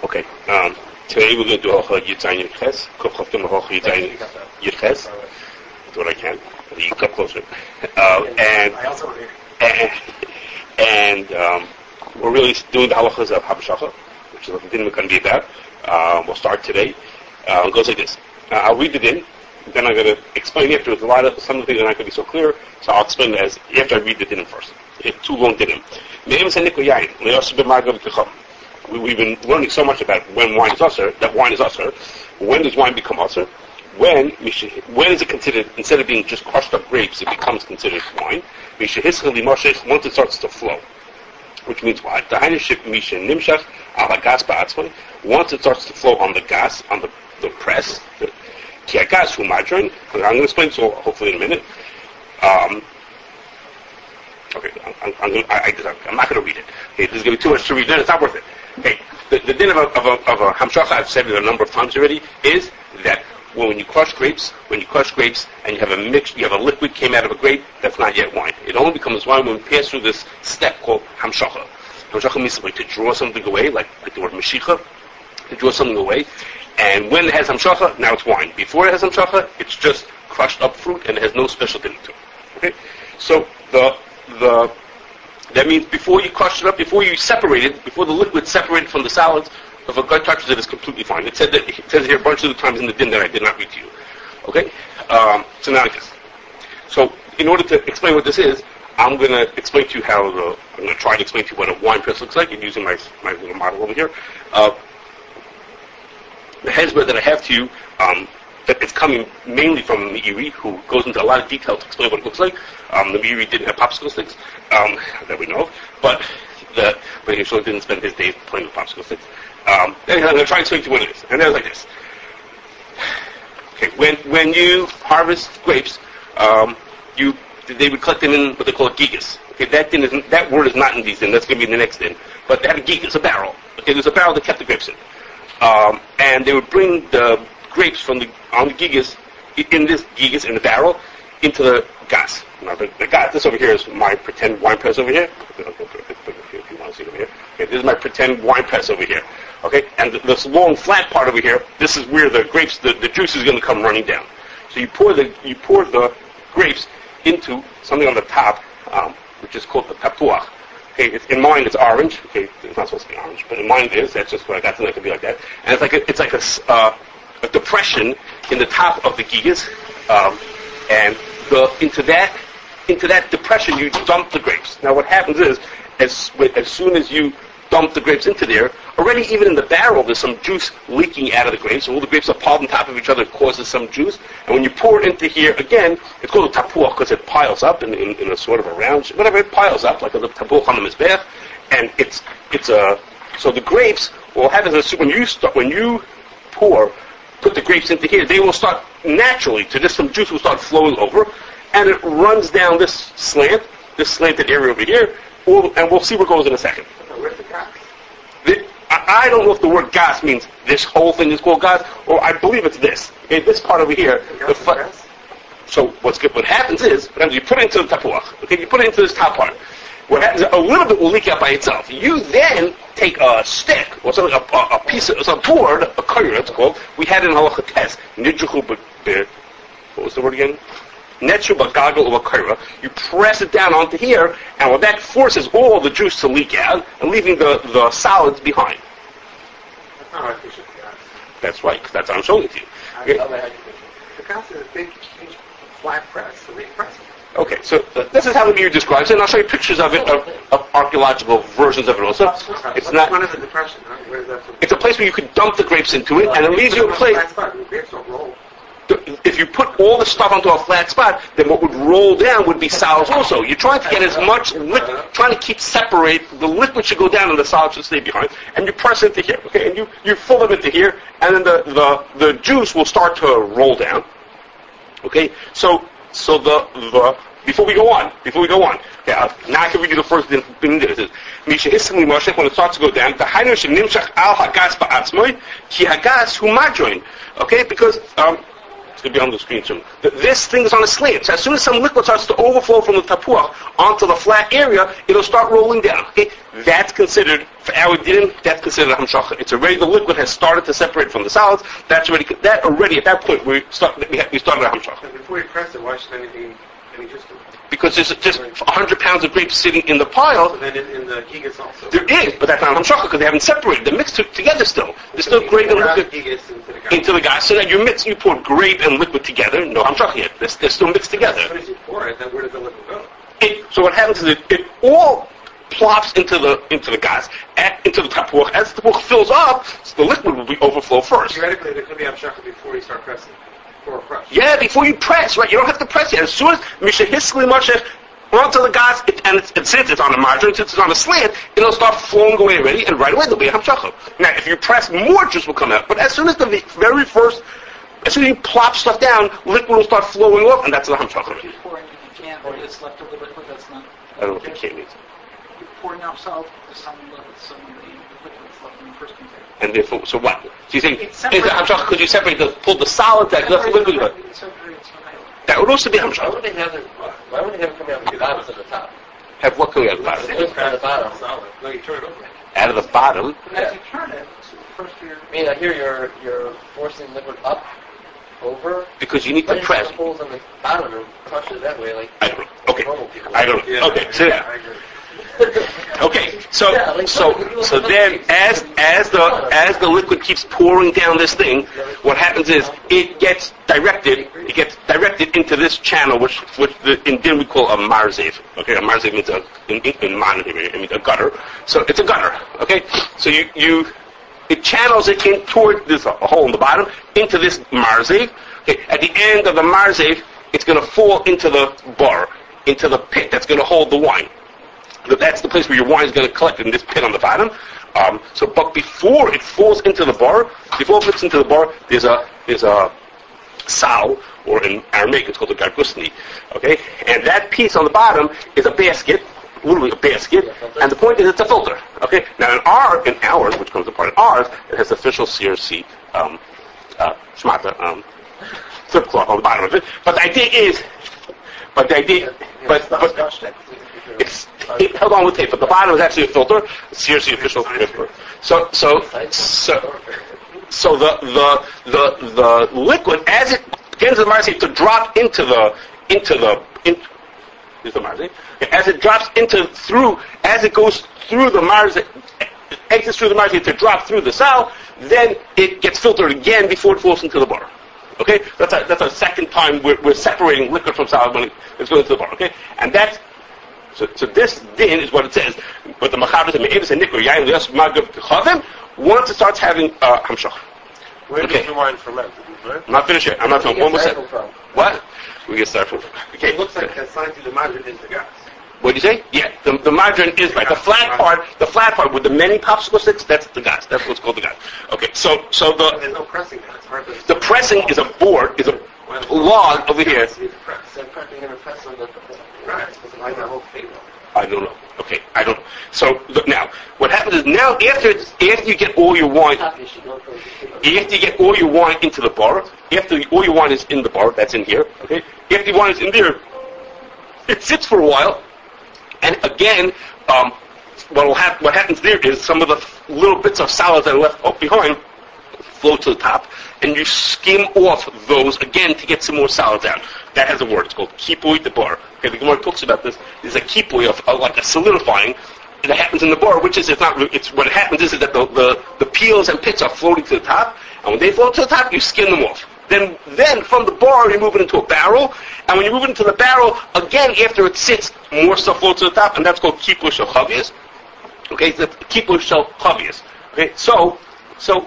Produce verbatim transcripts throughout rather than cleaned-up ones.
Okay. Um, today we're going to do Halacha Yitzayin Yirches. Kofchaftim Halacha Yitzayin Yirches. That's what I can. You come closer. Uh, and and, and um, we're really doing the halachas of Habshacha, which is what the din we're going to be about. Uh, we'll start today. Uh, it goes like this. Uh, I'll read the din. Then I'm going to explain afterwards. A lot of some of the things are not going to be so clear, so I'll explain it as after I read the din first. It's too long dinim. We, we've been learning so much about when wine is usher, that wine is usher. When does wine become usher? When when is it considered, instead of being just crushed up grapes, it becomes considered wine? Once it starts to flow. Which means what? Once it starts to flow on the gas, on the, the press, the, I'm going to explain so hopefully in a minute. Um, okay, I'm, I'm, gonna, I, I, I'm not going to read it. Okay, this is going to be too much to read. Then it's not worth it. Okay, the, the din of a, of a, of a hamshacha, I've said it a number of times already, is that well, when you crush grapes, when you crush grapes and you have a mix, you have a liquid came out of a grape, that's not yet wine. It only becomes wine when we pass through this step called hamshacha. Hamshacha means like to draw something away, like, like the word meshicha, to draw something away. And when it has hamshacha, now it's wine. Before it has hamshacha, it's just crushed up fruit and it has no special din to it. Okay? So the the that means before you crush it up, before you separate it, before the liquid separated from the solids, if a guy touches it, it's completely fine. It said that it says here a bunch of the times in the din that I did not read to you. Okay? Um, so now like this. So in order to explain what this is, I'm going to explain to you how the I'm going to try to explain to you what a wine press looks like using my my little model over here. Uh, the hezbollah that I have to you, um, that it's coming mainly from the Meiri, who goes into a lot of detail to explain what it looks like. Um, the Meiri didn't have popsicle sticks, um, that we know of, but the but he surely didn't spend his days playing with popsicle sticks. Um, anyhow, I'm going to try and explain to you what it is. And it's like this. Okay, when when you harvest grapes, um, you they would collect them in what they call a gigas. Okay, that din isn't, that word is not in these din. That's going to be in the next din. But they had a gigas, a barrel. Okay, there's a barrel that kept the grapes in. Um, and they would bring the grapes from the on the gigas in this gigas in the barrel into the gas. Now the, the gas, this over here is my pretend wine press over here. If you want to see it over here, okay, this is my pretend wine press over here. Okay, and th- this long flat part over here, this is where the grapes, the, the juice is going to come running down. So you pour the you pour the grapes into something on the top, um, which is called the tapuach. Okay, it's, in mine it's orange. Okay, it's not supposed to be orange, but in mine it is. That's just what I got to know it to be like that. And it's like a, it's like a, uh, a depression in the top of the gigas, um, and the into that into that depression you dump the grapes. Now what happens is, as as soon as you dump the grapes into there, already even in the barrel there's some juice leaking out of the grapes. So all the grapes are piled on top of each other, it causes some juice. And when you pour it into here again, it's called a tapuach because it piles up in, in, in a sort of a round, whatever, it piles up like a tapuach on the mizbeach, and it's it's a so the grapes will have as a when you start when you pour put the grapes into here, they will start naturally to just some juice will start flowing over, and it runs down this slant, this slanted area over here, all, and we'll see where it goes in a second. Where's the gas? The, I, I don't know if the word gas means this whole thing is called gas, or I believe it's this. Okay, this part over here. The fu- so what's good, what happens is, what happens, you put it into the tapuach. Okay, you put it into this top part. What happens, a little bit will leak out by itself. You then take a stick, or something, a, a, a piece of, it's a board, a kaira it's called. We had it in halacha test. Nidjuchu, what was the word again? Netchu bagagal or kaira. You press it down onto here, and well, that forces all the juice to leak out, and leaving the, the solids behind. That's not artificial gas. That's right, because that's how I'm showing it to you. Okay. The gas is a big, huge, flat press, so we press it. Okay, so uh, this is how the Meir describes it, and I'll show you pictures of it, of, of archaeological versions of it also. It's not. One of the depression, right? Where is that from? It's a place where you could dump the grapes into it, and it leaves you a place. The grapes don't roll. If you put all the stuff onto a flat spot, then what would roll down would be solids also. You're trying to get as much liquid, trying to keep separate, the liquid should go down and the solids should stay behind, and you press it into here, okay, and you, you fill them into here, and then the, the, the juice will start to roll down, okay, so, so the, the, before we go on, before we go on, okay, uh, now I can read you the first thing it says, Misha Hissim Moshe, when it starts to go down, the Hainu Shenimshach al Hagas Ba'atzmoi, Ki Hagas Hu Madjoin, okay, because, um, It's going to be on the screen soon. This thing is on a slant. So as soon as some liquid starts to overflow from the tapuach onto the flat area, it'll start rolling down. Okay? That's considered, for our din, that's considered hamshacha. It's already, the liquid has started to separate from the solids. That's already, that already, at that point, we, start, we, have, we started a hamshacha. And before you press it, why should anything, any just because there's just one hundred pounds of grapes sitting in the pile. And then in, in the gigas also. There is, but that's not hamshacha because they haven't separated. They're mixed together still. There's still grape and liquid into the gas. So now you mix, you pour grape and liquid together. No hamshacha yet. They're, they're still mixed together. As soon as you pour it, then where does the liquid go? It, so what happens is it, it all plops into the into the gas, at, into the tapuach. As the tapuach fills up, so the liquid will be overflow first. Theoretically, there could be hamshacha before you start pressing. Before press. Yeah, before you press, right? You don't have to press yet. As soon as misha hiskli mashech onto the gas, it, and it's, it, since it's on a margarine, since it's on a slant, it'll start flowing away already, and right away there'll be a hamshacha. Now, if you press, more juice will come out. But as soon as the very first, as soon as you plop stuff down, liquid will start flowing off, and that's the hamshacha. If you're pouring in a can where it's left over liquid, that's not. I don't know what the can means. You're pouring out salt with some liquid, some of the liquid that's left in the first container. And therefore, so what? So you think It's is the hamshacha because you separate the pull the solid that left the liquid? It separates from the That would also be Why hamshacha. would they have it? Why would they have it coming out of the bottom to the top? Have what coming out of the bottom? It's from the bottom. Solid. No, you turn it over. Out of the bottom. And as you turn it, first you're. I mean, I hear you're you're forcing liquid up, over. Because you need Why to didn't press. you holes on the bottom and crush it that way, like I don't know. Okay. normal people? I don't know. Yeah, Okay. So yeah. I agree. Okay, so Yeah, like, so look, so then as as the as the liquid keeps pouring down this thing, what happens is it gets directed it gets directed into this channel, which which the, in din we call a marzev. Okay, a marzev means a in in man it means a gutter. So it's a gutter. Okay, so you you it channels it in toward this a hole in the bottom into this marzev. Okay, at the end of the marzev, it's going to fall into the bar, into the pit that's going to hold the wine. That's the place where your wine is going to collect in this pit on the bottom. Um, so, but before it falls into the bar, before it flips into the bar, there's a there's a sow, or in Aramaic it's called a gargusni. Okay, and that piece on the bottom is a basket, literally a basket, and the point is it's a filter. Okay, now in our in ours, which comes apart in ours, it has official C R C um, uh, shmata um, flip cloth on the bottom of it. But the idea is, but the idea, but but. It's it held on with tape, but the bottom is actually a filter, seriously official filter. So so so so the the the the liquid as it gets to the marzi to drop into the into the in, is the marzi as it drops into through as it goes through the marzi exits through the marzi to drop through the cell, then it gets filtered again before it falls into the bar. Okay, that's a, that's a second time we're, we're separating liquid from solid when it's going into the bar. Okay, and that's. So, so this din is what it says. But the machabes and me'evis and nikor yain lias magav k'chavim, once it starts having uh, hamshach. Where Okay. does the wine ferment? Right? I'm not finished yet. I'm not done. One more second. What? We get started from. Okay. It looks like the sign to the margarine is the gas. What do you say? Yeah, the, the margarine is right. The flat part, the flat part with the many popsicle sticks, that's the gas. That's what's called the gas. Okay. So so But the there's no pressing now. It's hard to... the pressing is a board, is a log over here. It's press. So practically going to press on the. Right. Like the whole thing. I don't know. Okay, I don't. So look now, what happens is now after it's, after you get all your wine, after you get all your wine into the bar, after all your wine is in the bar, that's in here. Okay, after your wine is in there, it sits for a while, and again, um, what will happen? What happens there is some of the little bits of solids that are left up behind flow to the top, and you skim off those again to get some more solids out. That has a word. It's called kipui the bar. Okay, the Gemara talks about this. There's a kipui of, of like a solidifying that happens in the bar, which is it's not. It's what happens is that the, the the peels and pits are floating to the top, and when they float to the top, you skim them off. Then then from the bar you move it into a barrel, and when you move it into the barrel again after it sits, more stuff floats to the top, and that's called kipui shel chavius. Okay, the kipui shel chavius. Okay, so so.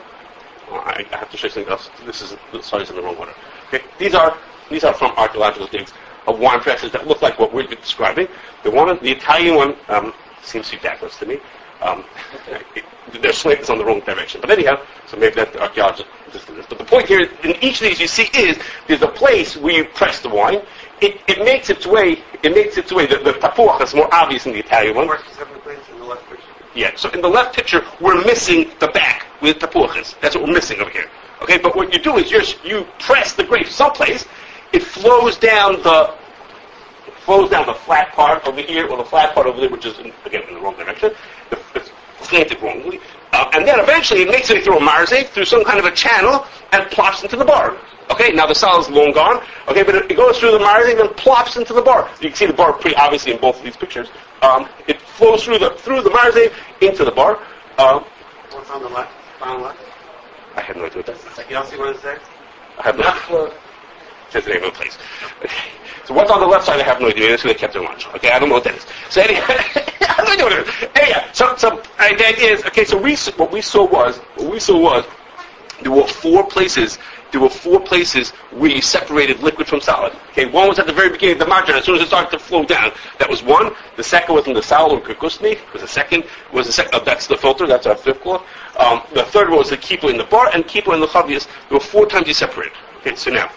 I have to show you something else. This is sorry, it's in the wrong order. Okay, these are these are from archaeological digs of wine presses that look like what we're describing. The one, the Italian one, um, seems to be backwards to me. Um, it, their slant is on the wrong direction. But anyhow, so maybe that's the archaeologist. But the point here, in each of these, you see, is there's a place where you press the wine. It, it makes its way. It makes its way. The, the tapuach is more obvious in the Italian one. In the left picture. Yeah, so in the left picture, we're missing the back with tapuach is. That's what we're missing over here. Okay, but what you do is you you press the grape someplace, it flows down the flows down the flat part over here or the flat part over there, which is in, again in the wrong direction. It's slanted wrongly, uh, and then eventually it makes it through a marzev, through some kind of a channel, and plops into the bar. Okay, now the solid's long gone. Okay, but it, it goes through the marzev and plops into the bar. You can see the bar pretty obviously in both of these pictures. Um, it flows through the through the marzev into the bar. Um, What's on the left? On the left? I have no idea what that is. You don't see what it says? I have no idea. It says the name of the place. Okay. So what's on the left side, I have no idea. That's where they kept their lunch. Okay, I don't know what that is. So anyway, I have no idea what it is. Anyhow, so, so uh, the idea is, okay, so we, what we saw was, what we saw was, there were four places, there were four places where you separated liquid from solid. Okay, one was at the very beginning of the margin, as soon as it started to flow down. That was one. The second was in the solid or kukusni, was the second, was the second, oh, that's the filter, that's our fifth cloth. Um, the third was the keeper in the bar, and keeper in the chavias. There were four times you separated. Okay, so now,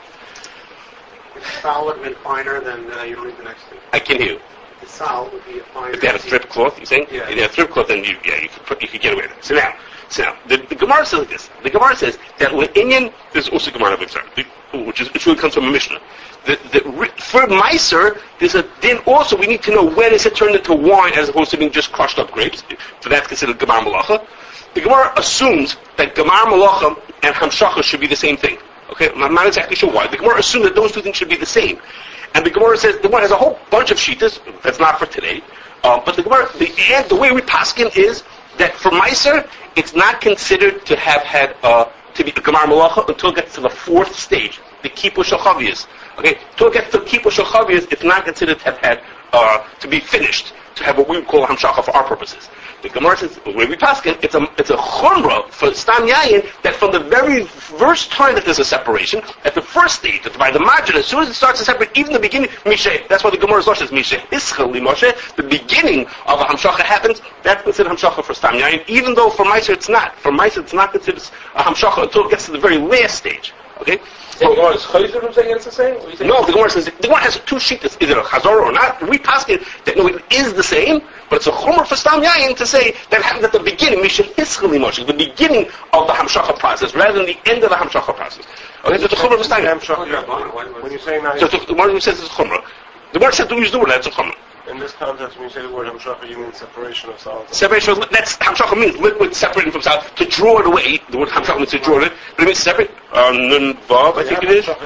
If the solid would have been finer, then uh, you don't need the next thing. I can hear you. The solid would be a finer. If they had a thrip cloth, you saying? Yeah. If they had a thrip cloth, then you, yeah, you could put, you could get away with it. So now, so now, the, the Gemara says like this. The Gemara says that Le'inyan, there's also Gemara of Yitzhak, which is, which really comes from a Mishnah. The, the, for Meiser, there's a din also, we need to know when is it turned into wine as opposed to being just crushed up grapes. So that's considered Gemar Malacha. The Gemara assumes that Gemar Malacha and Hamshacha should be the same thing. Okay, I'm not exactly sure why. The Gemara assumes that those two things should be the same. And the Gemara says, the Gemara has a whole bunch of shitas, that's not for today, uh, but the Gemara, the, and the way we paskin is that for Meiser, it's not considered to have had, uh, to be a Gemar Malacha until it gets to the fourth stage, the Kippur Shachaviyas. Okay, until it gets to Kippur Shachaviyas, it's not considered to have had, uh, to be finished, to have what we would call a Hamshacha for our purposes. The Gemara says, the way we paskin, it's a, it's a chumrah for Stam Yayin that from the very first time that there's a separation, at the first stage, by the margin, as soon as it starts to separate, even the beginning, Mishe, that's why the Gemara says, Mishe, Ischali Moshe, the beginning of a Hamshacha happens, that's considered Hamshacha for Stam Yayin, even though for Meiser it's not. For Meiser it's not considered a Hamshacha until it gets to the very last stage. Okay? So, so is Chayzer from saying it's the same? What No, the Gemara says, the Gemara has two sheets. Is it a Chazor or not? We pass it that no, it is the same, but it's a Chomer for Stam Yayin to say that happens at the beginning, Misha Hischali Moshe, the beginning of the Hamshacha process, rather than the end of the Hamshacha process. Okay, so it's a Chomer for Stam Yayin. When you say now, So the Gemara says it's a Chomer. The Gemara says don't use the word, that's a Chomer. in this context, when you say the word Hamshacha, you mean separation of solids. Separation of, that's, Hamshacha means liquid separating from solid, to draw it away. The word Hamshacha means to draw it, but it means separate. Uh, Nun Vav, I think it is.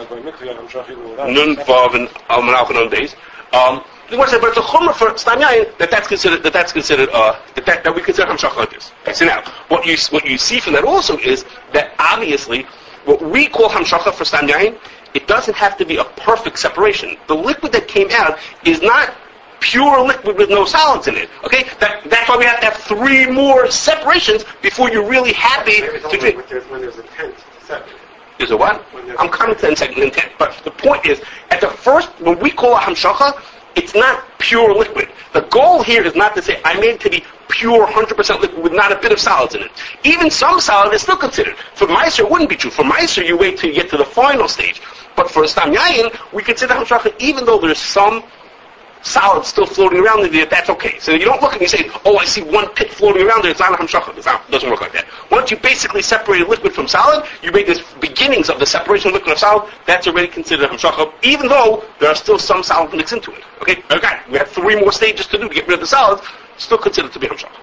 Nun Vav and Almanach and on days. Um, the word says, but it's a chumrah for Stam Yayin that that's considered that that's considered uh, that, that that we consider Hamshacha like this. Okay, so now, what you what you see from that also is that obviously what we call Hamshacha for Stam Yayin, it doesn't have to be a perfect separation. The liquid that came out is not pure liquid with no solids in it. Okay, that, that's why we have to have three more separations before you're really happy to drink. When there's, when there's intent to separate. Is a what? I'm coming to intent, intent. But the point is, at the first, when we call a hamshacha, it's not pure liquid. The goal here is not to say, I made it to be pure one hundred percent liquid with not a bit of solids in it. Even some solid is still considered. For Meiser, it wouldn't be true. For Meiser, you wait till you get to the final stage. But for Stam Yayin, we consider hamshacha, even though there's some solid still floating around in there, that's okay. So you don't look and you say, oh, I see one pit floating around there, it's not a hamshacha. It's not, it doesn't work like that. Once you basically separate liquid from solid, you make this beginnings of the separation of liquid and solid, that's already considered hamshacha, even though there are still some solids mixed into it. Okay? Okay, we have three more stages to do to get rid of the solids, still considered to be hamshacha.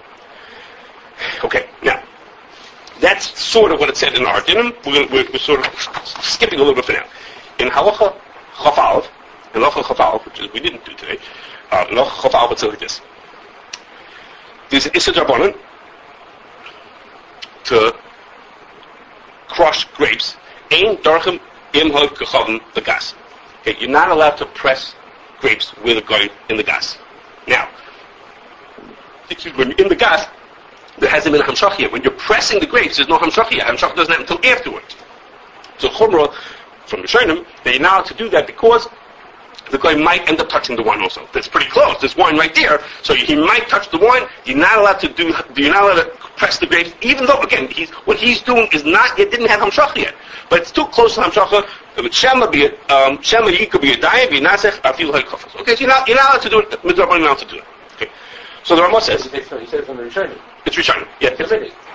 Okay, now, that's sort of what it said in our dinim. We're, we're, we're sort of skipping a little bit for now. In halacha chafal, in halacha chafal, which is we didn't do today, uh, in halacha chafal, it's like this. There's an issa d'rabbanan to crush grapes. Ein darchem im hod gechaven the gas. Okay, you're not allowed to press grapes with a gun in the gas. Now, excuse me, when you're in the gas, there hasn't been a hamshach yet. When you're pressing the grapes, there's no hamshach yet. Hamshach doesn't happen until afterwards. So chumrah from Rishonim, they're not allowed to do that because the guy might end up touching the wine also. That's pretty close. There's wine right there, so he might touch the wine. You're not allowed to do. You're not allowed to press the grapes, even though again, he's, what he's doing is not. It didn't have hamshach yet, but it's too close to hamshach. Shema be um, Shema yika be a dayim be nasech afil ha'kofas. Okay, so you're not you're not allowed to do it. Midrabanan not allowed to do it. Okay, so the Ramah says. He says from the Rishonim. It's Rishonim. Yeah. It's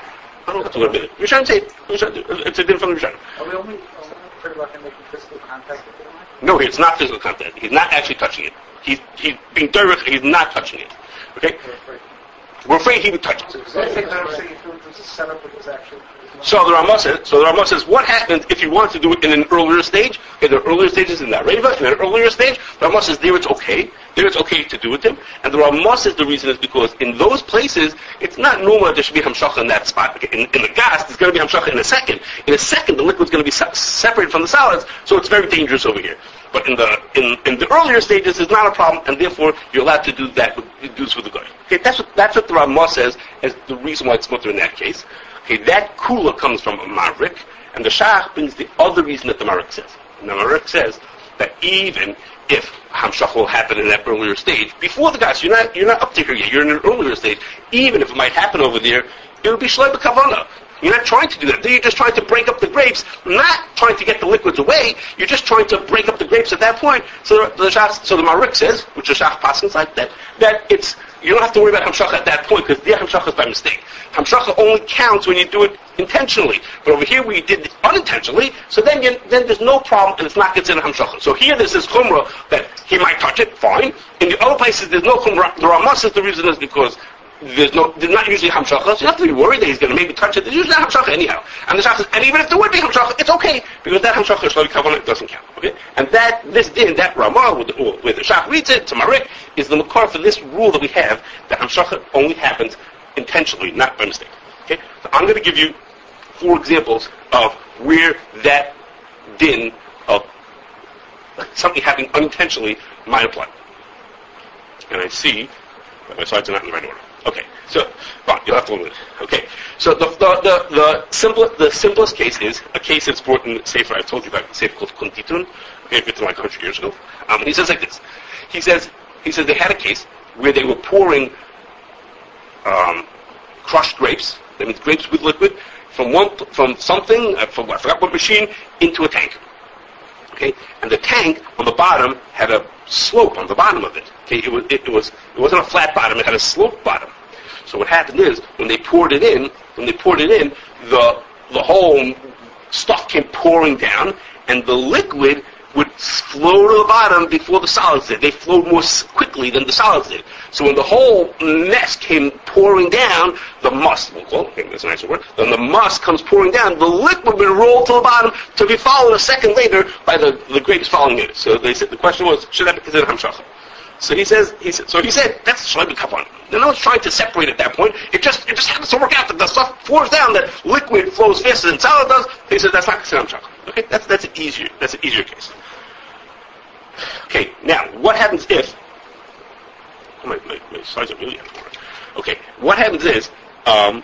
I don't have to go to it. Rishonim say it's a din from the Rishonim. Are we only only afraid about him making physical contact with the line? No, it's not physical contact. He's not actually touching it. He's he's being direct. He's not touching it. Okay. We're afraid he would touch it. So I think that I'm saying if it was a setup, it was actually. So the Ramah says, so the Ramah says, what happens if you want to do it in an earlier stage? Okay, there are earlier stages in that Reva, in an earlier stage, the Ramah says there it's okay. There it's okay to do with him. And the Ramah says the reason is because in those places, it's not normal there should be Hamshacha in that spot. Okay, in, in the gas, there's going to be Hamshacha in a second. In a second, the liquid's going to be se- separated from the solids, so it's very dangerous over here. But in the in, in the earlier stages, it's not a problem, and therefore you're allowed to do that with, do this with the guy. Okay, that's what that's what the Ramah says as the reason why it's mutter in that case. Okay, that kula comes from a Mavrik, and the Shach brings the other reason that the Mavrik says. And the Mavrik says that even if Hamshach will happen in that earlier stage, before the gas, you're not you're not up to here yet, you're in an earlier stage, even if it might happen over there, it would be Shlei B'Kavana. You're not trying to do that. You're just trying to break up the grapes, not trying to get the liquids away. You're just trying to break up the grapes at that point. So the, the Shach, so the Marik says, which the Shach passes like that, that it's you don't have to worry about Hamshacha at that point because the Hamshacha is by mistake. Hamshacha only counts when you do it intentionally. But over here we did it unintentionally, so then you, then there's no problem and it's not considered Hamshacha. So here there's this Chumrah that he might touch it, fine. In the other places there's no Chumrah. The Ramah says the reason is because there's no, there's not usually Hamshacha, so you don't have to be worried that he's going to maybe touch it. There's usually not Hamshacha anyhow. And the Shach says, and even if there would be Hamshacha, it's okay, because that Hamshacha is Shlomi Kavanah, it doesn't count. Okay? And that, this din, that Ramah, with the, where the Shach reads it, to Marik, is the Makar for this rule that we have, that Hamshacha only happens intentionally, not by mistake. Okay? So I'm going to give you four examples of where that din of something happening unintentionally might apply. And I see that my slides are not in the right order. Okay, so, fine, you'll have to limit it. Okay, so the the the, the, simple, the simplest case is a case that's brought in the Sefer. I've told you about the Sefer called Kuntitun. Okay, written like one hundred years ago. Um, he says like this. He says he says they had a case where they were pouring um, crushed grapes. That means grapes with liquid from one from something uh, from I forgot what machine into a tank. Okay, and the tank on the bottom had a slope on the bottom of it. Okay, it was it, it was it wasn't a flat bottom; it had a sloped bottom. So what happened is when they poured it in, when they poured it in, the the whole stuff came pouring down, and the liquid would flow to the bottom before the solids did. They flowed more quickly than the solids did. So when the whole mess came pouring down, the must, we'll call it, okay, that's a nicer word, then the must comes pouring down, the liquid would roll to the bottom to be followed a second later by the, the grapes following it. So they said, the question was, should that be considered Hamshacha? So he says, he said, so he said, that's Shlei B'Kavan. No one's trying to separate at that point. It just, it just happens to work out that the stuff pours down, that liquid flows faster than solid does. He said, that's not considered Hamshacha. Okay, that's, that's an easier, that's an easier case. Okay, now, what happens if, oh, my, my, my slides are really out of order. Okay, what happens is, um,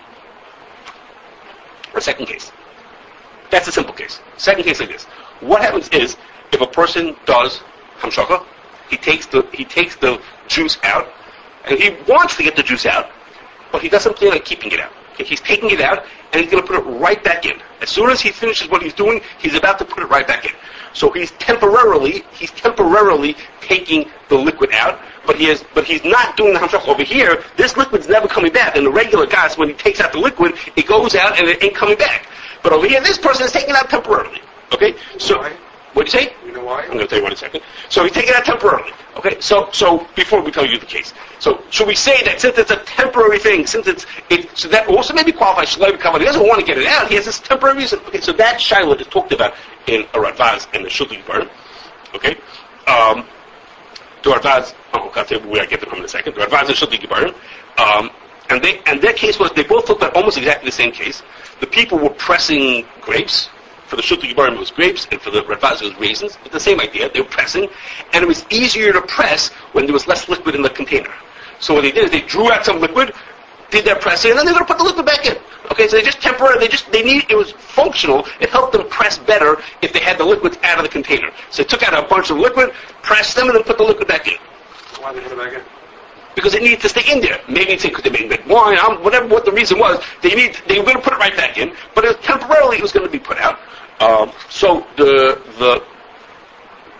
or second case. That's a simple case. Second case like this. What happens is, if a person does Hamshacha, he takes the, he takes the juice out, and he wants to get the juice out, but he doesn't plan on keeping it out. Okay, he's taking it out, and he's going to put it right back in. As soon as he finishes what he's doing, he's about to put it right back in. So he's temporarily, he's temporarily taking the liquid out, but he is, but he's not doing the hamshach over here. This liquid's never coming back. In the regular gas, when he takes out the liquid, it goes out and it ain't coming back. But over here, this person is taking it out temporarily. Okay, so why? What do you say? You know why? I'm going to tell you one in a second. So he's taking it out temporarily. Okay, so so before we tell you the case, so should we say that since it's a temporary thing, since it's it, so that also maybe qualifies Shlei B'Kavan. He doesn't want to get it out. He has this temporary reason. Okay, so that Shiloh is talked about in a Radvaz and the Shulchan Aruch. Okay, um, the Radvaz. Oh, I'll tell you where I get them from in a second. The Radvaz and Shulchan Aruch. Um, and they and their case was they both looked at almost exactly the same case. The people were pressing grapes. For the Shulchan Aruch it was grapes, and for the Radvaz it was raisins. But the same idea, they were pressing, and it was easier to press when there was less liquid in the container. So what they did is they drew out some liquid, did their pressing, and then they're going to put the liquid back in. Okay, so they just temporarily, they just, they need, it was functional. It helped them press better if they had the liquids out of the container. So they took out a bunch of liquid, pressed them, and then put the liquid back in. Why did they put it back in? Because it needed to stay in there. Maybe it's because they made red wine, um, whatever what the reason was, they need, they were going to put it right back in, but it, temporarily it was going to be put out. Um, so the the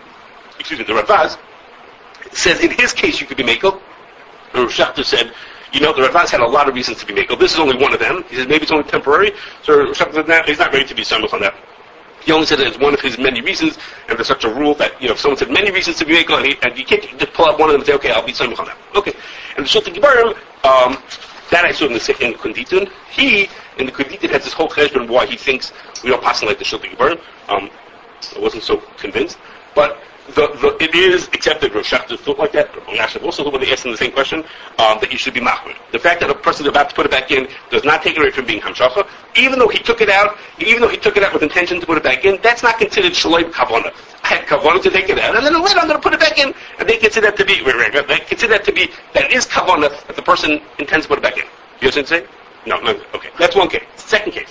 excuse me, the Radvaz says in his case you could be makel. The Rav Shachter said you know, the Ravaz had a lot of reasons to be makel. This is only one of them. He says maybe it's only temporary, so he's not ready to be samech on that. He only said that it's one of his many reasons, and there's such a rule that, you know, if someone said many reasons to be makel, and, he, and you can't just pull out one of them and say, okay, I'll be samech on that. Okay. And the Shulchan Gebarim, um, that I saw in the in Kunditun. He, in the Kunditun, has this whole cheshbon why he thinks we don't pass like the Shulchan Gebarim. Um, I wasn't so convinced. But the, the, it is accepted, Rosh Hashanah thought like that, Rashi also when they asked him the same question, um, that you should be machmir. The fact that a person is about to put it back in does not take it away from being hamshacha. Even though he took it out, even though he took it out with intention to put it back in, that's not considered shaloi kavana. I had kavana to take it out, and then later I'm going to put it back in, and they consider that to be, they consider that to be, that is kavana, that the person intends to put it back in. You know what I'm saying? No, no, okay. That's one case. Second case.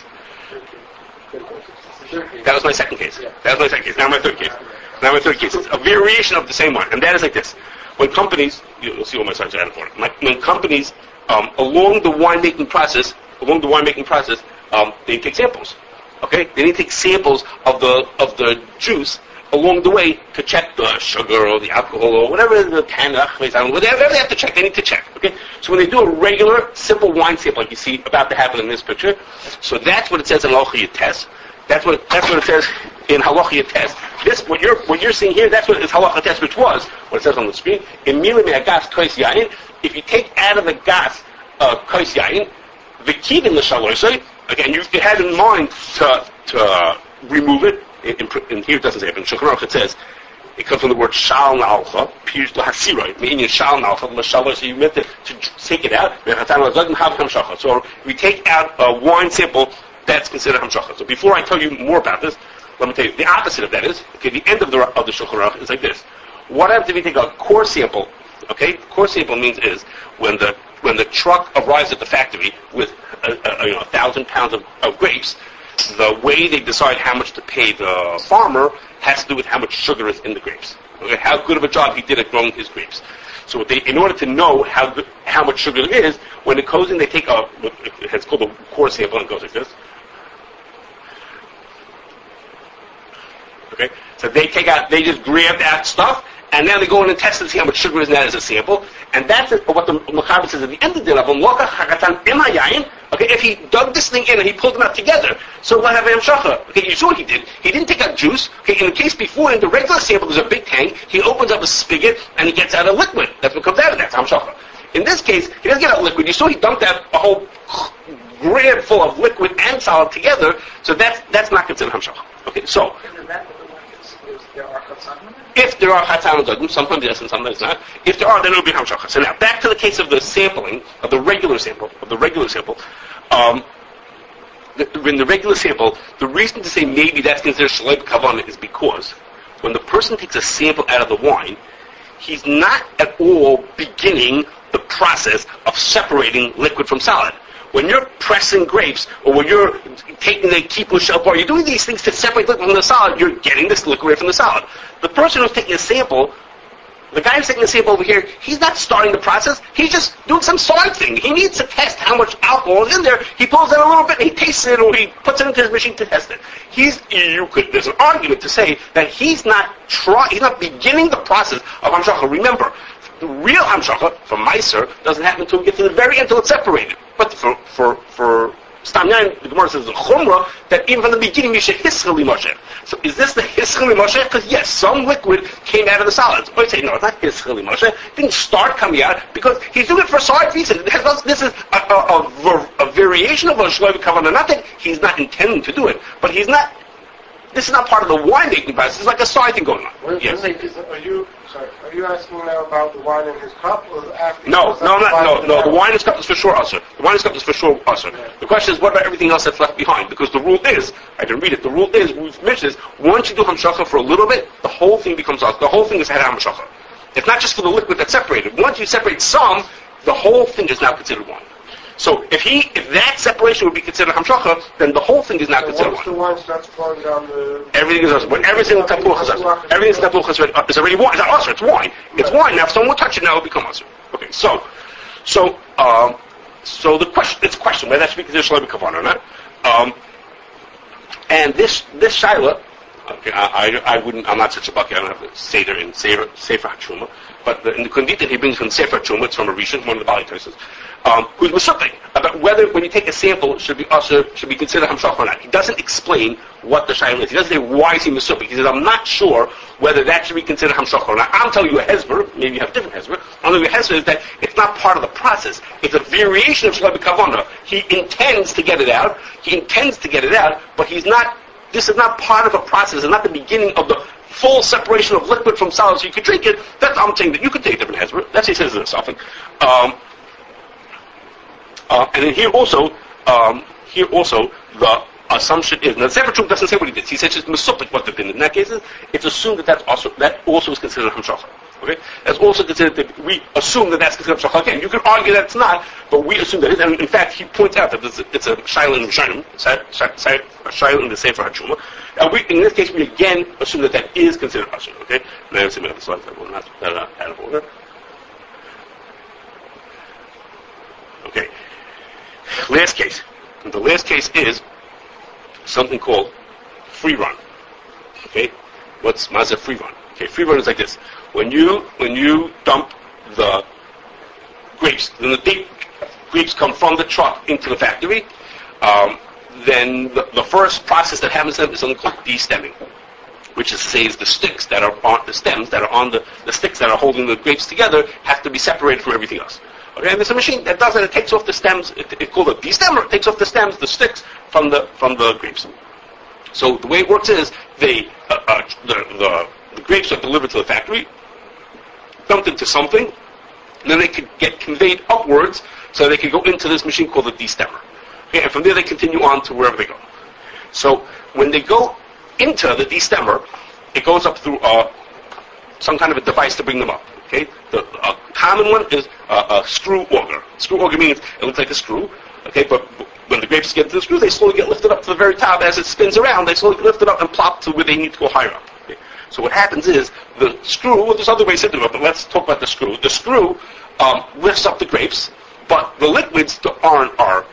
That was my second case. That was my second case. Now my third case. Now my third case. It's a variation of the same one, and that is like this. When companies, you'll see what my slides are added for it. When companies, um, along the winemaking process, along the winemaking process, um, they take samples. Okay? They need to take samples of the of the juice along the way to check the sugar or the alcohol or whatever the tanach, whatever they have to check, they need to check. Okay? So when they do a regular, simple wine sample like you see about to happen in this picture, so that's what it says in Halacha Yates. That's what that's what it says in Halacha Yates. This what you're what you're seeing here, that's what is Halacha Yates, which was what it says on the screen. In Mili Me'agas Kois Yain, if you take out of the gas uh, Kois Yain, the kivin l'shaloisei, again, you, you had in mind to to uh, remove it. In, in, in here it doesn't say it, but in Shulchan Aruch it says, it comes from the word shal na'alcha, pirush l'hasiroi, meaning shal na'alcha, l'shaloisei, so you meant to, to take it out, so we take out a wine sample, that's considered hamshacha. So before I tell you more about this, let me tell you, the opposite of that is, okay, the end of the of the Shulchan Aruch is like this. What happens if you take a core sample, okay, core sample means is, when the when the truck arrives at the factory with a, a, you know, a thousand pounds of, of grapes, the way they decide how much to pay the farmer has to do with how much sugar is in the grapes. Okay, how good of a job he did at growing his grapes. So what they, in order to know how good, how much sugar there is, when it goes in, they take a, it's called a core sample, and it goes like this. Okay, so they take out, they just grab that stuff, and now they go in and test and see how much sugar is in that as a sample. And that's what the Mechaber says at the end of the day. Okay, if he dug this thing in and he pulled them out together, so we'll have hamshacha. Okay, you saw what he did. He didn't take out juice. Okay, in the case before, in the regular sample, there's a big tank. He opens up a spigot and he gets out a liquid. That's what comes out of that. That's hamshacha. In this case, he doesn't get out liquid. You saw he dumped out a whole grab full of liquid and solid together. So that's that's not considered hamshacha. Okay, so. If there are chatzan and sometimes yes and sometimes not. If there are, then it will be hamshacha. So now, back to the case of the sampling, of the regular sample, of the regular sample. Um, the, in the regular sample, the reason to say maybe that's considered shalei b'kavana is because when the person takes a sample out of the wine, he's not at all beginning the process of separating liquid from solid. When you're pressing grapes, or when you're taking the kippur shel bar, you're doing these things to separate liquid from the solid, you're getting this liquid away from the solid. The person who's taking a sample, the guy who's taking a sample over here, he's not starting the process, he's just doing some side thing. He needs to test how much alcohol is in there. He pulls out a little bit, and he tastes it, or he puts it into his machine to test it. He's, you could, there's an argument to say that he's not try, he's not beginning the process of hamshacha. Remember, the real hamshacha, for Meiser, doesn't happen until we get to the very end, until it's separated. But for for for Stam Yain, the Gemara says the Chumrah that even from the beginning you should hischali Moshe. So is this the hischali Moshe? Because yes, some liquid came out of the solids. Or you say no, it's not hischali Moshe. It didn't start coming out because he's doing it for a side reason. This is a, a, a, a variation of a shloiv kavanah. Not that he's not intending to do it, but he's not. This is not part of the winemaking process. It's like a side thing going on. What, yes. Is, are you sorry? Are you asking now about the wine in his cup, or after? No, no, not, no, no. The wine in his cup is for sure usher. The wine in his cup is for sure usher. Yeah. The question is, what about everything else that's left behind? Because the rule is, I didn't read it. The rule is, we've mentioned this. Once you do hamshacha for a little bit, the whole thing becomes usher. The whole thing is had hamshacha. It's not just for the liquid that's separated. Once you separate some, the whole thing is now considered wine. So if he, if that separation would be considered hamshacha, then the whole thing is not so considered once wine. the wine starts flowing down the... Everything is usher. When every single tapuch is usher. Every single tapuch is already wine. It's not usher, it's wine. It's right. Wine. Now if someone will touch it, now it will become usher. Okay, so, so, um, so the question, it's a question whether that should be considered shalai b'kavanah or not. Um, and this, this shaila, okay, I, I, I wouldn't, I'm not such a bucket, I don't have a seder in Sefer Sefer HaTshuma. but the, in the Kundita he brings from Sefer Chuma, it's from a Rishon, one of the Bali Tosos, um, who's Mesupik, about whether when you take a sample should be usher, should be considered Hamshach or not. He doesn't explain what the Shaila is. He doesn't say why is he Mesupik. He says, I'm not sure whether that should be considered Hamshach or not. I'm telling you a Hezber, maybe you have a different Hezber. I'm telling you a Hezber is that it's not part of the process. It's a variation of Shalai B'Kavana. He intends to get it out. He intends to get it out, but he's not, this is not part of a process. It's not the beginning of the full separation of liquid from solid so you could drink it. That's, I'm saying that you could take different Hezber. That's what he says in something. Um, uh, and then here also, um, here also, the assumption is, now Sefer Chum doesn't say what he did. He says it's Mesupik what the din. In that case, it's assumed that that's also, that also is considered Hamshach. Okay? That's also considered that we assume that that's considered Hamshach. Again, you can argue that it's not, but we assume that it is. And in fact, he points out that it's a, it's a Shaila in Rishonim, a Shaila in the Sefer HaTshuma. And we, in this case, we again assume that that is considered Asher. Okay? Now, let's see my other slides that were not that are out of order. Okay. Last case. And the last case is something called free run. Okay? What's Mazah free run? Okay, free run is like this. When you when you dump the grapes, then the date grapes come from the truck into the factory, um, then the, the first process that happens to them is something called de-stemming, which is to say is the sticks that are on the stems that are on the, the sticks that are holding the grapes together have to be separated from everything else. Okay, and there's a machine that does it. It takes off the stems. It, it's called a de-stemmer. It takes off the stems, the sticks from the from the grapes. So the way it works is they uh, uh, the, the the grapes are delivered to the factory, dumped into something, and then they could get conveyed upwards so they could go into this machine called the de-stemmer. Okay, and from there they continue on to wherever they go. So when they go into the de-stemmer, it goes up through uh, some kind of a device to bring them up. Okay, the uh, common one is uh, a screw auger. Screw auger means it looks like a screw. Okay, but when the grapes get to the screw, they slowly get lifted up to the very top. As it spins around, they slowly get lifted up and plop to where they need to go higher up. Okay? So what happens is the screw. Well, there's other ways to do it, but let's talk about the screw. The screw um, lifts up the grapes, but the liquids aren't are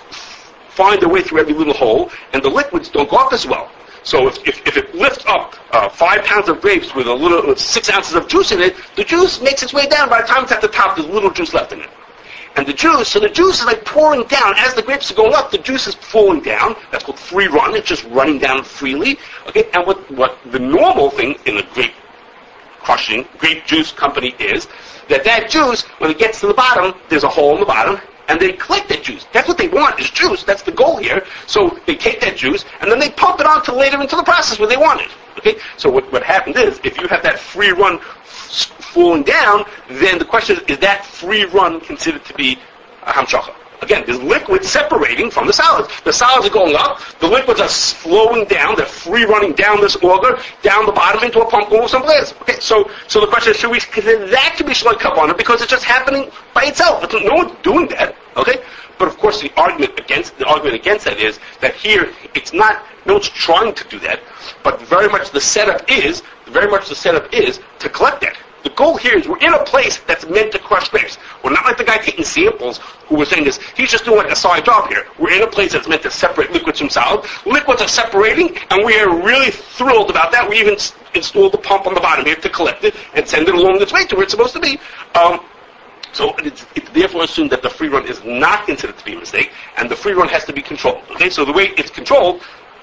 find their way through every little hole, and the liquids don't go up as well. So if, if, if it lifts up uh, five pounds of grapes with a little with six ounces of juice in it, the juice makes its way down. By the time it's at the top, there's little juice left in it. And the juice, so the juice is like pouring down. As the grapes are going up, the juice is falling down. That's called free run. It's just running down freely. Okay, and what, what the normal thing in a grape crushing, grape juice company is, that that juice, when it gets to the bottom, there's a hole in the bottom, and they collect that juice. That's what they want, is juice. That's the goal here. So they take that juice, and then they pump it on to later into the process where they want it. Okay? So what, what happens is, if you have that free run f- falling down, then the question is, is that free run considered to be a hamshacha? Again, there's liquids separating from the solids. The solids are going up, the liquids are flowing down, they're free running down this auger, down the bottom into a pump going someplace. Okay, so so the question is, should we consider that to be shloi kavana because it's just happening by itself? It's, no one's doing that, okay? But of course the argument against the argument against that is that here it's not, no one's trying to do that, but very much the setup is, very much the setup is to collect that. The goal here is we're in a place that's meant to crush grapes. We're not like the guy taking samples who was saying this. He's just doing like a side job here. We're in a place that's meant to separate liquids from solid. Liquids are separating, and we are really thrilled about that. We even s- installed the pump on the bottom here to collect it and send it along its way to where it's supposed to be. Um, so it's, it's therefore assumed that the free run is not considered to be a mistake, and the free run has to be controlled. Okay, so the way it's controlled,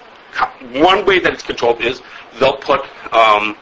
one way that it's controlled is they'll put um,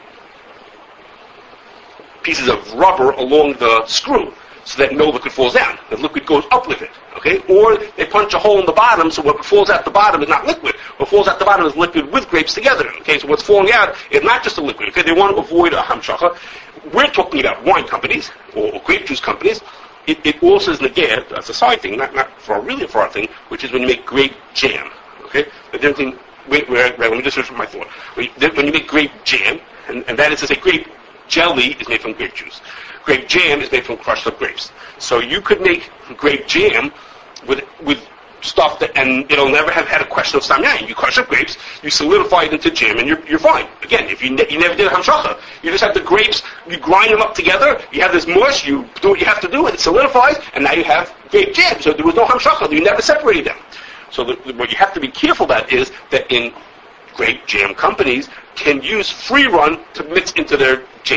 pieces of rubber along the screw so that no liquid falls down. The liquid goes up with it, okay? Or they punch a hole in the bottom so what falls out the bottom is not liquid. What falls out the bottom is liquid with grapes together, okay? So what's falling out is not just a liquid, okay? They want to avoid a hamshacha. We're talking about wine companies or, or grape juice companies. It, it also is negir, that's a side thing, not, not for a really far thing, which is when you make grape jam, okay? The difference thing, wait, wait, wait, let me just finish my thought. When you make grape jam, and, and that is to say grape jelly is made from grape juice. Grape jam is made from crushed up grapes. So you could make grape jam with with stuff that, and it'll never have had a question of samyayin. You crush up grapes, you solidify it into jam, and you're you're fine. Again, if you ne- you never did a hamshacha, you just have the grapes, you grind them up together, you have this mush, you do what you have to do, and it solidifies, and now you have grape jam. So there was no hamshacha, you never separated them. So the, the, what you have to be careful about is that in grape jam companies can use free run to mix into their jam.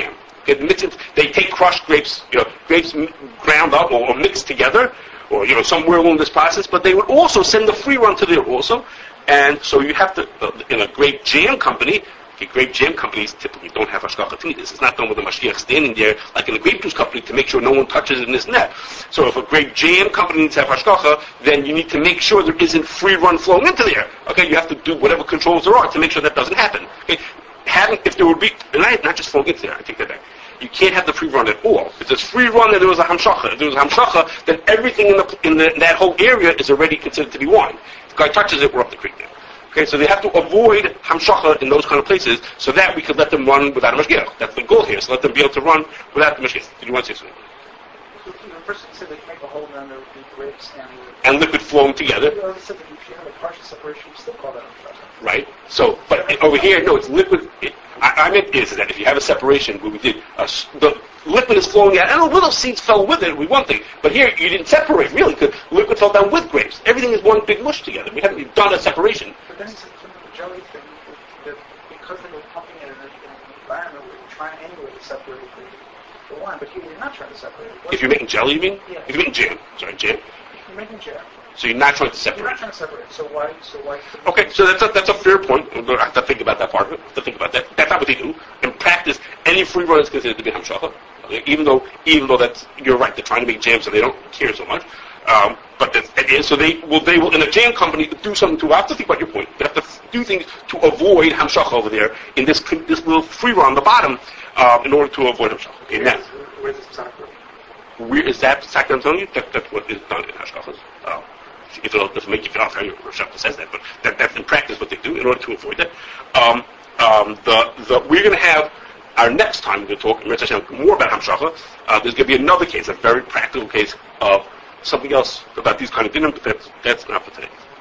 get mixed. Into, they take crushed grapes, you know, grapes m- ground up or, or mixed together, or you know, somewhere along this process. But they would also send the free run to there also, and so you have to uh, in a grape jam company. Okay, grape jam companies typically don't have hashgacha tinidus. It's not done with a mashgiach standing there like in a grape juice company to make sure no one touches it in this net. So if a grape jam company needs to have hashgacha, then you need to make sure there isn't free run flowing into there. Okay, you have to do whatever controls there are to make sure that doesn't happen. Okay, having if there would be, and not, not just flowing into there. I take that back. You can't have the free run at all. If there's free run and there was a hamshacha, if there was a hamshacha, then everything in the in the, that whole area is already considered to be wine. If the guy touches it, we're up the creek now. Okay, so they have to avoid hamshacha in those kind of places so that we could let them run without a mashgiach. That's the goal here, so let them be able to run without the mashgiach. Did you want to say something? The person said they can make a hole down there with the grapes and And liquid flowing together. You already said that if you have a partial separation, you still call that hamshacha. Right? So, but it, over here, no, it's liquid. It, I, I meant is that if you have a separation where we did, a, the liquid is flowing out, and a little seeds fell with it, would be one thing. But here, you didn't separate, really, because liquid fell down with grapes. Everything is one big mush together. We haven't done a separation. But then he said some of the jelly thing, that because they were pumping it in an environment where you're trying anyway to separate the, the wine, but here you're not trying to separate it. If you're making jelly, you mean? Yeah. If you're making jam. Sorry, jam. You're making jam. So you're not trying to You're separate. not trying to separate it, so why, so why? Okay, so that's a, that's a fair point. We'll have to think about that part of it. Have to think about that. That's not what they do. In practice, any free run is considered to be hamshacha. Okay, even though, even though that's you're right, they're trying to make jam, so they don't care so much. Um, but that's, it is, so they will they will in a jam company do something to. I have to think about your point. They have to do things to avoid hamshacha over there in this this little free run on the bottom um, in order to avoid hamshacha. Okay, now Where's the soccer? where is that psak I'm telling you? That, that's what is done in hashgachas. Um, if it doesn't make you feel okay, Rosh Hashanah says that, but that, that's in practice what they do in order to avoid that. Um, um, the, the, we're going to have, our next time we're going to talk in Rosh Hashanah more about Hamshacha. Uh, there's going to be another case, a very practical case of something else about these kind of dinim, but that's, that's not for today.